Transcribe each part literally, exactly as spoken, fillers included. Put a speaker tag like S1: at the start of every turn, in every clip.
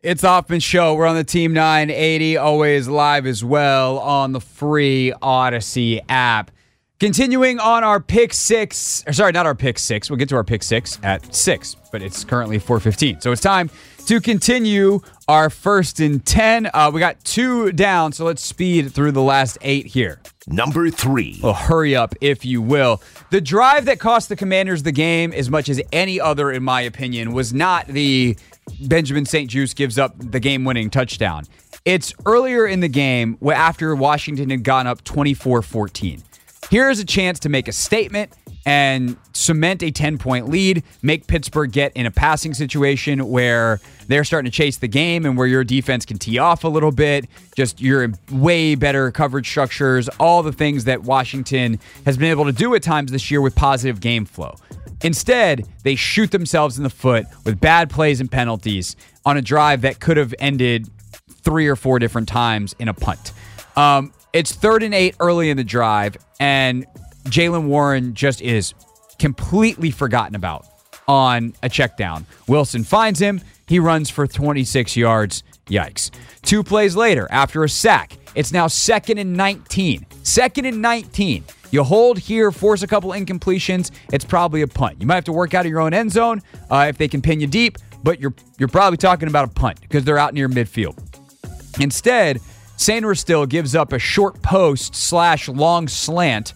S1: It's Hoffman Show. We're on the Team nine eighty, always live as well on the free Odyssey app. Continuing on our pick six, or sorry, not our pick six. We'll get to our pick six at six, but it's currently four fifteen. So it's time to continue our first and ten. Uh, we got two down, so let's speed through the last eight here.
S2: Number three.
S1: Well, hurry up, if you will. The drive that cost the Commanders the game, as much as any other, in my opinion, was not the Benjamin Saint-Juste gives up the game-winning touchdown. It's earlier in the game after Washington had gone up twenty-four fourteen. Here's a chance to make a statement and cement a ten-point lead, make Pittsburgh get in a passing situation where they're starting to chase the game and where your defense can tee off a little bit, just your way better coverage structures, all the things that Washington has been able to do at times this year with positive game flow. Instead, they shoot themselves in the foot with bad plays and penalties on a drive that could have ended three or four different times in a punt. Um, it's third and eight early in the drive, and Jaylen Warren just is completely forgotten about on a check down. Wilson finds him. He runs for twenty-six yards. Yikes. Two plays later, after a sack, it's now second and nineteen. Second and nineteen. You hold here, force a couple incompletions, it's probably a punt. You might have to work out of your own end zone uh, if they can pin you deep, but you're you're probably talking about a punt because they're out near midfield. Instead, Sainristil still gives up a short post slash long slant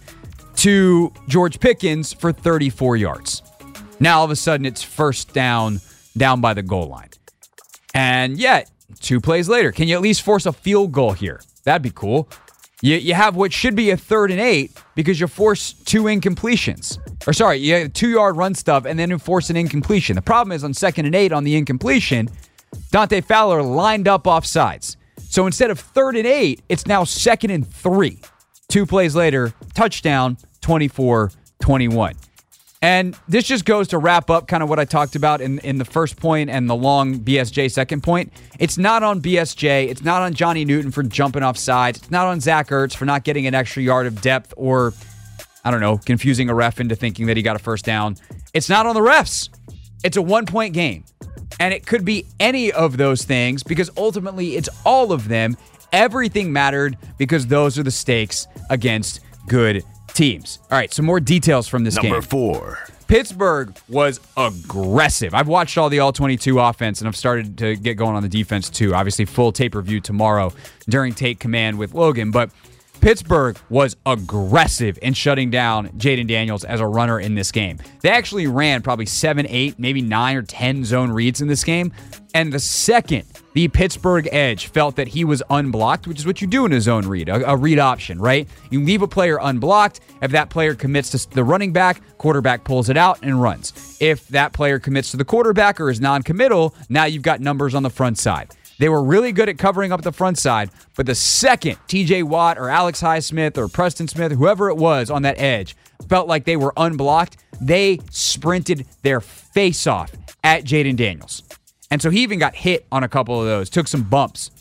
S1: to George Pickens for thirty-four yards. Now all of a sudden it's first down, down by the goal line. And yet, two plays later, can you at least force a field goal here? That'd be cool. You you have what should be a third and eight because you force two incompletions. Or sorry, you have a two-yard run stuff and then you force an incompletion. The problem is on second and eight on the incompletion, Dante Fowler lined up off sides. So instead of third and eight, it's now second and three. Two plays later, touchdown, twenty-four twenty-one. And this just goes to wrap up kind of what I talked about in, in the first point and the long B S J second point. It's not on B S J. It's not on Johnny Newton for jumping off sides. It's not on Zach Ertz for not getting an extra yard of depth or, I don't know, confusing a ref into thinking that he got a first down. It's not on the refs. It's a one-point game. And it could be any of those things because ultimately it's all of them. Everything mattered because those are the stakes against good teams. All right, some more details from this game.
S2: Number four.
S1: Pittsburgh was aggressive. I've watched all the all twenty-two offense, and I've started to get going on the defense too. Obviously, full tape review tomorrow during Take Command with Logan. But Pittsburgh was aggressive in shutting down Jayden Daniels as a runner in this game. They actually ran probably seven, eight, maybe nine or ten zone reads in this game. And the second the Pittsburgh edge felt that he was unblocked, which is what you do in a zone read, a, a read option, right? You leave a player unblocked. If that player commits to the running back, quarterback pulls it out and runs. If that player commits to the quarterback or is non-committal, now you've got numbers on the front side. They were really good at covering up the front side, but the second T J Watt or Alex Highsmith or Preston Smith, whoever it was on that edge, felt like they were unblocked, they sprinted their face off at Jayden Daniels. And so he even got hit on a couple of those, took some bumps.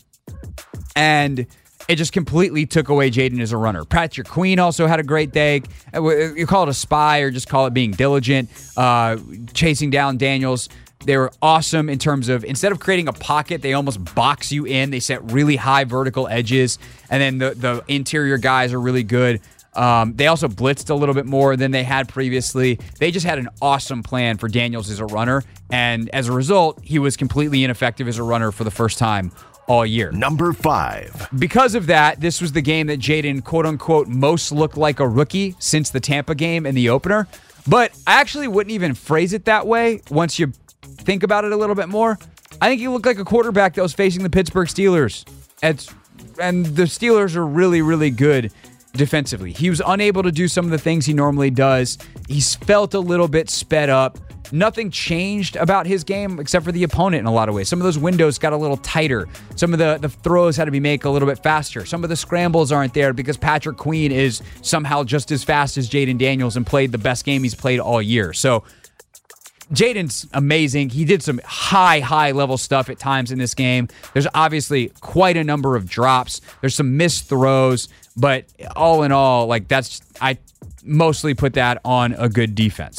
S1: And it just completely took away Jayden as a runner. Patrick Queen also had a great day. You call it a spy or just call it being diligent, uh, chasing down Daniels. They were awesome in terms of, instead of creating a pocket, they almost box you in. They set really high vertical edges. And then the, the interior guys are really good. Um, they also blitzed a little bit more than they had previously. They just had an awesome plan for Daniels as a runner. And as a result, he was completely ineffective as a runner for the first time all year.
S2: Number five.
S1: Because of that, this was the game that Jayden, quote-unquote, most looked like a rookie since the Tampa game in the opener. But I actually wouldn't even phrase it that way once you think about it a little bit more. I think he looked like a quarterback that was facing the Pittsburgh Steelers. It's, and the Steelers are really, really good defensively. He was unable to do some of the things he normally does. He's felt a little bit sped up. Nothing changed about his game except for the opponent in a lot of ways. Some of those windows got a little tighter. Some of the, the throws had to be made a little bit faster. Some of the scrambles aren't there because Patrick Queen is somehow just as fast as Jayden Daniels and played the best game he's played all year. So Jayden's amazing. He did some high, high level stuff at times in this game. There's obviously quite a number of drops. There's some missed throws, but all in all, like that's I mostly put that on a good defense.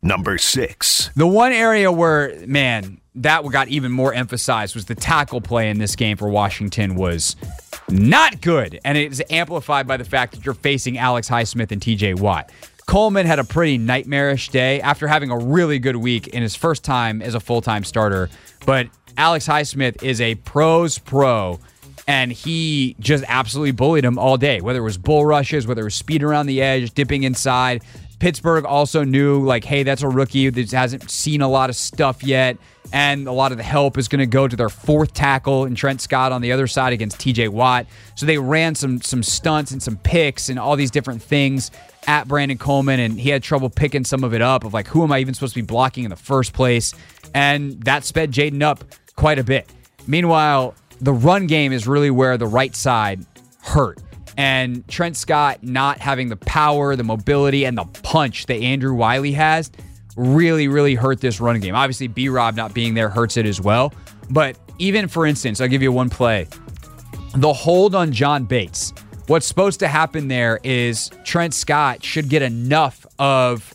S2: Number six.
S1: The one area where, man, that got even more emphasized was the tackle play in this game for Washington was not good. And it is amplified by the fact that you're facing Alex Highsmith and T J Watt. Coleman had a pretty nightmarish day after having a really good week in his first time as a full-time starter. But Alex Highsmith is a pro's pro, and he just absolutely bullied him all day, whether it was bull rushes, whether it was speed around the edge, dipping inside. Pittsburgh also knew, like, hey, that's a rookie that hasn't seen a lot of stuff yet, and a lot of the help is going to go to their fourth tackle and Trent Scott on the other side against T J Watt. So they ran some some stunts and some picks and all these different things at Brandon Coleman, and he had trouble picking some of it up of, like, who am I even supposed to be blocking in the first place? And that sped Jaden up quite a bit. Meanwhile, the run game is really where the right side hurt. And Trent Scott not having the power, the mobility, and the punch that Andrew Wiley has really, really hurt this run game. Obviously, B-Rob not being there hurts it as well. But even, for instance, I'll give you one play. The hold on John Bates. What's supposed to happen there is Trent Scott should get enough of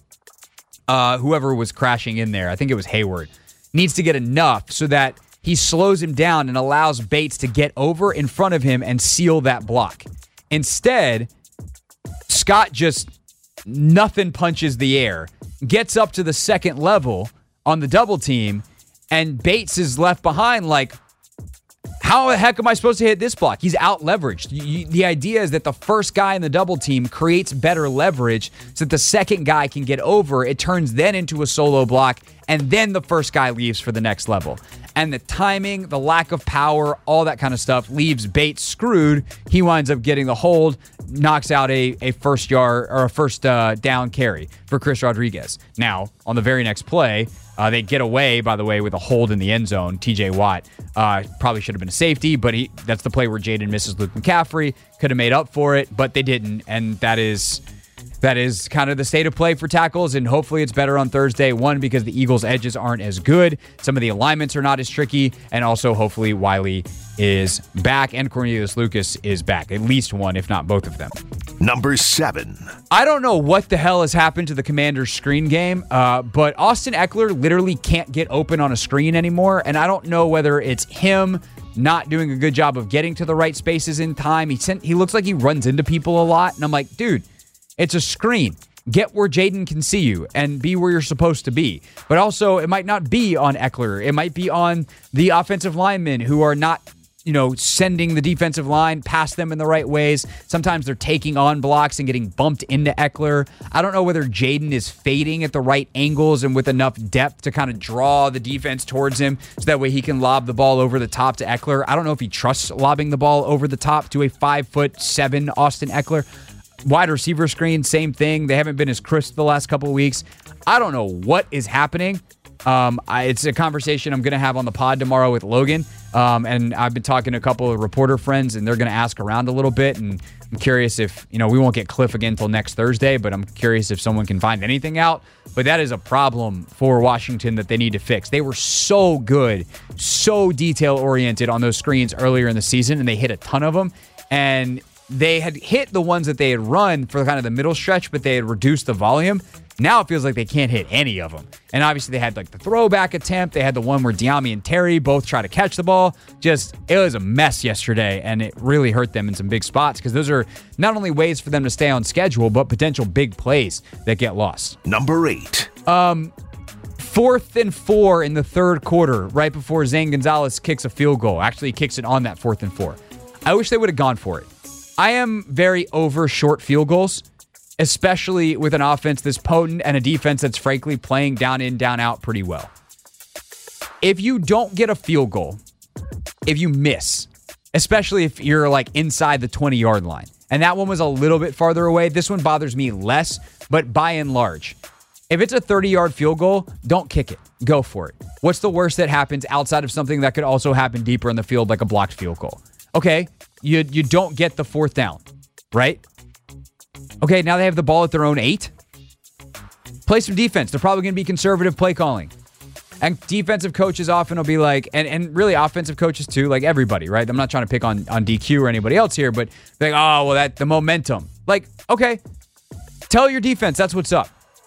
S1: uh, whoever was crashing in there. I think it was Hayward. Needs to get enough so that he slows him down and allows Bates to get over in front of him and seal that block. Instead, Scott just nothing punches the air, gets up to the second level on the double team, and Bates is left behind like, how the heck am I supposed to hit this block? He's out leveraged. You, the idea is that the first guy in the double team creates better leverage so that the second guy can get over. It turns then into a solo block, and then the first guy leaves for the next level. And the timing, the lack of power, all that kind of stuff leaves Bates screwed. He winds up getting the hold, knocks out a, a first yard or a first uh, down carry for Chris Rodriguez. Now, on the very next play, uh, they get away, by the way, with a hold in the end zone. T J Watt uh, probably should have been a safety, but he that's the play where Jaden misses Luke McCaffrey. Could have made up for it, but they didn't, and that is... That is kind of the state of play for tackles, and hopefully it's better on Thursday. One, because the Eagles' edges aren't as good. Some of the alignments are not as tricky, and also hopefully Wiley is back and Cornelius Lucas is back. At least one, if not both of them.
S2: Number seven.
S1: I don't know what the hell has happened to the Commanders' screen game, uh, but Austin Eckler literally can't get open on a screen anymore, and I don't know whether it's him not doing a good job of getting to the right spaces in time. He sent, he looks like he runs into people a lot, and I'm like, dude, it's a screen. Get where Jaden can see you and be where you're supposed to be. But also, it might not be on Eckler. It might be on the offensive linemen who are not, you know, sending the defensive line past them in the right ways. Sometimes they're taking on blocks and getting bumped into Eckler. I don't know whether Jaden is fading at the right angles and with enough depth to kind of draw the defense towards him so that way he can lob the ball over the top to Eckler. I don't know if he trusts lobbing the ball over the top to a five foot seven Austin Eckler. Wide receiver screen, same thing. They haven't been as crisp the last couple of weeks. I don't know what is happening. Um, I, it's a conversation I'm going to have on the pod tomorrow with Logan. Um, and I've been talking to a couple of reporter friends, and they're going to ask around a little bit. And I'm curious if, you know, we won't get Cliff again until next Thursday, but I'm curious if someone can find anything out. But that is a problem for Washington that they need to fix. They were so good, so detail-oriented on those screens earlier in the season, and they hit a ton of them. And they had hit the ones that they had run for kind of the middle stretch, but they had reduced the volume. Now it feels like they can't hit any of them. And obviously they had like the throwback attempt. They had the one where Diami and Terry both try to catch the ball. Just, it was a mess yesterday, and it really hurt them in some big spots because those are not only ways for them to stay on schedule, but potential big plays that get lost.
S2: Number eight.
S1: Um, fourth and four in the third quarter, right before Zane Gonzalez kicks a field goal. Actually, he kicks it on that fourth and four. I wish they would have gone for it. I am very over short field goals, especially with an offense this potent and a defense that's frankly playing down in, down out pretty well. If you don't get a field goal, if you miss, especially if you're like inside the twenty-yard line, and that one was a little bit farther away, this one bothers me less, but by and large, if it's a thirty-yard field goal, don't kick it. Go for it. What's the worst that happens outside of something that could also happen deeper in the field like a blocked field goal? Okay, you you don't get the fourth down, right? Okay, now they have the ball at their own eight. Play some defense. They're probably going to be conservative play calling. And defensive coaches often will be like, and, and really offensive coaches too, like everybody, right? I'm not trying to pick on, on D Q or anybody else here, but they're like, oh, well, that the momentum. Like, okay, tell your defense that's what's up.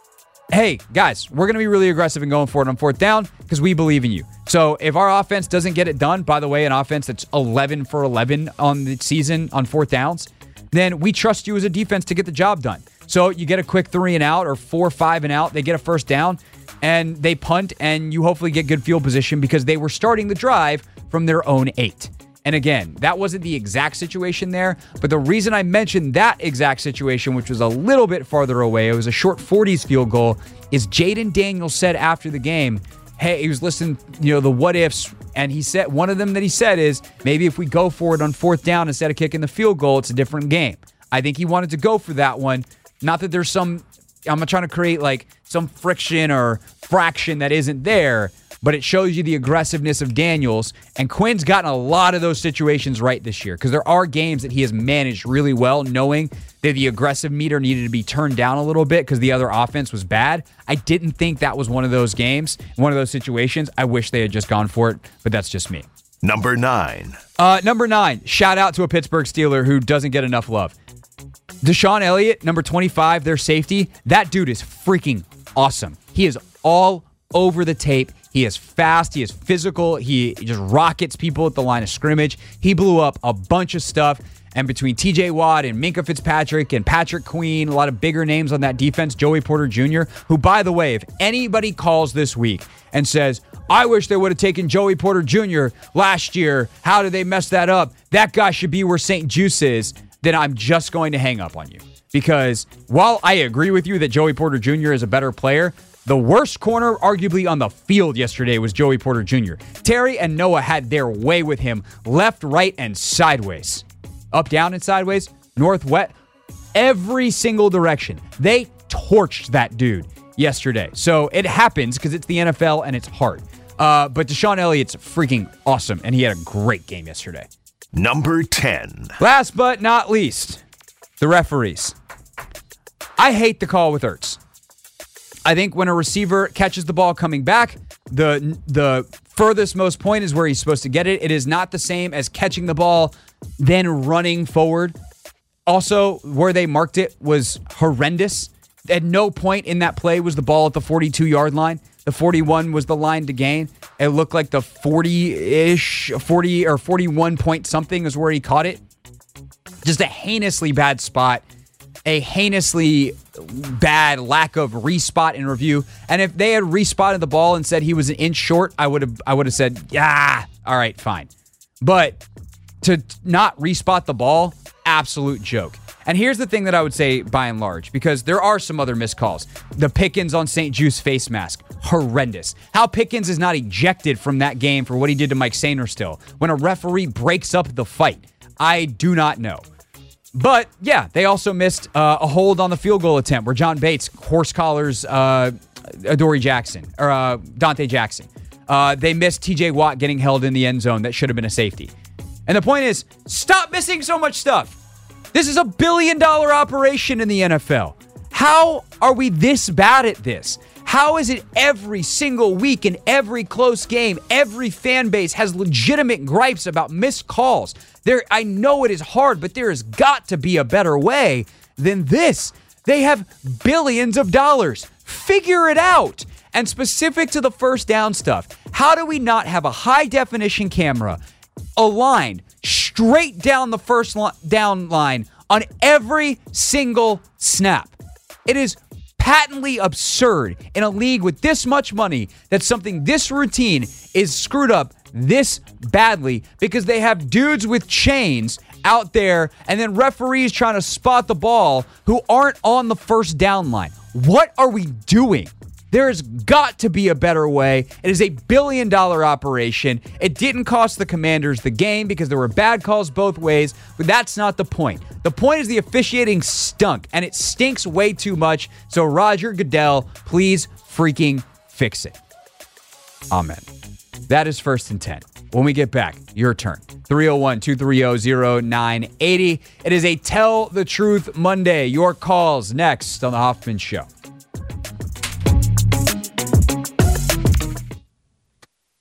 S1: hey, guys, we're going to be really aggressive and going for it on fourth down because we believe in you. So if our offense doesn't get it done, by the way, an offense that's eleven for eleven on the season on fourth downs, then we trust you as a defense to get the job done. So you get a quick three and out or four, five and out. They get a first down and they punt, and you hopefully get good field position because they were starting the drive from their own eight. And again, that wasn't the exact situation there, but the reason I mentioned that exact situation, which was a little bit farther away, it was a short forties field goal, is Jaden Daniels said after the game, hey, he was listening, you know, the what ifs, and he said, one of them that he said is, maybe if we go for it on fourth down instead of kicking the field goal, it's a different game. I think he wanted to go for that one. Not that there's some, I'm not trying to create like some friction or fraction that isn't there, but it shows you the aggressiveness of Daniels. And Quinn's gotten a lot of those situations right this year because there are games that he has managed really well, knowing that the aggressive meter needed to be turned down a little bit because the other offense was bad. I didn't think that was one of those games, one of those situations. I wish they had just gone for it, but that's just me.
S2: Number nine.
S1: Uh, number nine, shout out to a Pittsburgh Steeler who doesn't get enough love. Deshaun Elliott, number twenty-five, their safety. That dude is freaking awesome. He is all over the tape. He is fast. He is physical. He just rockets people at the line of scrimmage. He blew up a bunch of stuff. And between T J Watt and Minkah Fitzpatrick and Patrick Queen, a lot of bigger names on that defense, Joey Porter Junior, who, by the way, if anybody calls this week and says, I wish they would have taken Joey Porter Junior last year, how did they mess that up? That guy should be where Saint Juice is, then I'm just going to hang up on you. Because while I agree with you that Joey Porter Junior is a better player, the worst corner arguably on the field yesterday was Joey Porter Junior Terry and Noah had their way with him left, right, and sideways. Up, down, and sideways, north, west, every single direction. They torched that dude yesterday. So it happens because it's the N F L and it's hard. Uh, but Deshaun Elliott's freaking awesome, and he had a great game yesterday.
S2: Number ten.
S1: Last but not least, the referees. I hate the call with Ertz. I think when a receiver catches the ball coming back, the the furthest most point is where he's supposed to get it. It is not the same as catching the ball, then running forward. Also, where they marked it was horrendous. At no point in that play was the ball at the forty-two-yard line. The forty-one was the line to gain. It looked like the forty-ish, forty or forty-one point something is where he caught it. Just a heinously bad spot. A heinously bad lack of respot and review. And if they had respotted the ball and said he was an inch short, I would have I would have said, yeah, all right, fine. But to not respot the ball, absolute joke. And here's the thing that I would say by and large, because there are some other missed calls. The Pickens on Saint Juice face mask, horrendous. How Pickens is not ejected from that game for what he did to Mike Sainer still, when a referee breaks up the fight, I do not know. But, yeah, they also missed uh, a hold on the field goal attempt where John Bates horse collars uh, Adoree Jackson, or uh, Dante Jackson. Uh, they missed T J Watt getting held in the end zone. That should have been a safety. And the point is, stop missing so much stuff. This is a billion-dollar operation in the N F L. How are we this bad at this? How is it every single week in every close game, every fan base has legitimate gripes about missed calls? There, I know it is hard, but there has got to be a better way than this. They have billions of dollars. Figure it out. And specific to the first down stuff, how do we not have a high-definition camera aligned straight down the first li- down line on every single snap? It is patently absurd in a league with this much money that something this routine is screwed up this badly because they have dudes with chains out there and then referees trying to spot the ball who aren't on the first down line. What are we doing? There has got to be a better way. It is a billion dollar operation. It didn't cost the Commanders the game because there were bad calls both ways, but that's not the point. The point is the officiating stunk, and it stinks way too much. So Roger Goodell, please freaking fix it. Amen. That is first and ten. When we get back, your turn. three oh one, two three oh, oh nine eight oh. It is a Tell the Truth Monday. Your calls next on The Hoffman Show.